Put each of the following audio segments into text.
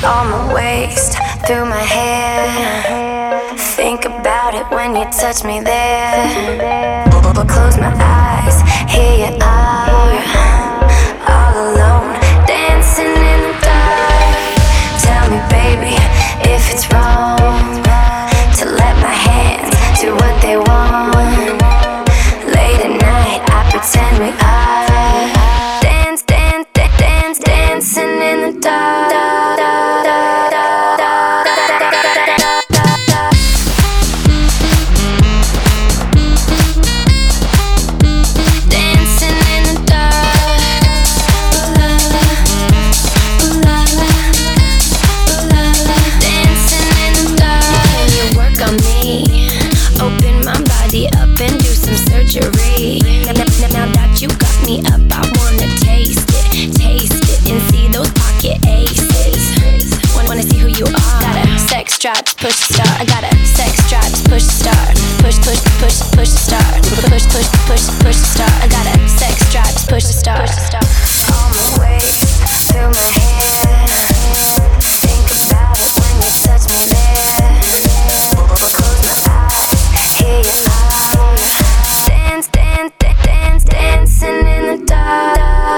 on my waist, through my hair. Think about it when you touch me there. Close my eyes, here you are, all alone, dancing in the dark. Tell me, baby, if it's wrong to let my hands do what they want. Late at night, I pretend we are dancing in the dark. Up and do some surgery. Now that you got me up, I wanna taste it, and see those pocket aces. Wanna see who you are. Got a sex drive to push the start. I got a sex drive to push the start. Push the start. Push the start. I got a sex drive to push the start. On my waist, through my hair. Think about it when you touch me there. Close my eyes, here you are. Dancing in the dark.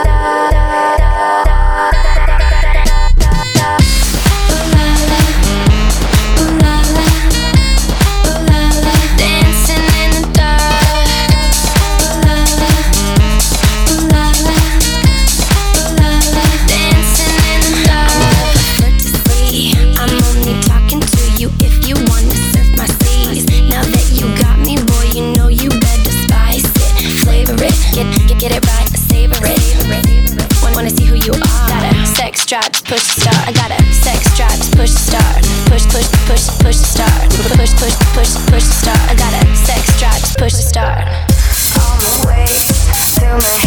Ooh la la, ooh la la, ooh la la. Dancing in the dark. Ooh la la, ooh la la, ooh la la. Dancing in the dark. I'm never to see. I'm only talking to you if you wanna surf my seas. Now that you got me, boy, you know you better spice it, flavor it, get it right, savor it. Wanna see who you are. Got a sex drive to push the start. I got a sex drive to push the start. Push the start. Push the start. I got a sex drive to push the start. On my waist, through my